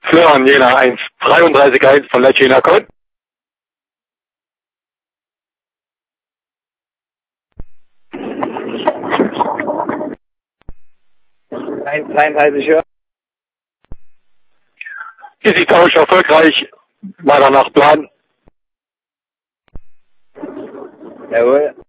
Florian Jena 1,33,1 von Lecce Code. 1,33 Höhe. Easy Tausch erfolgreich. Weiter nach Plan. Jawohl.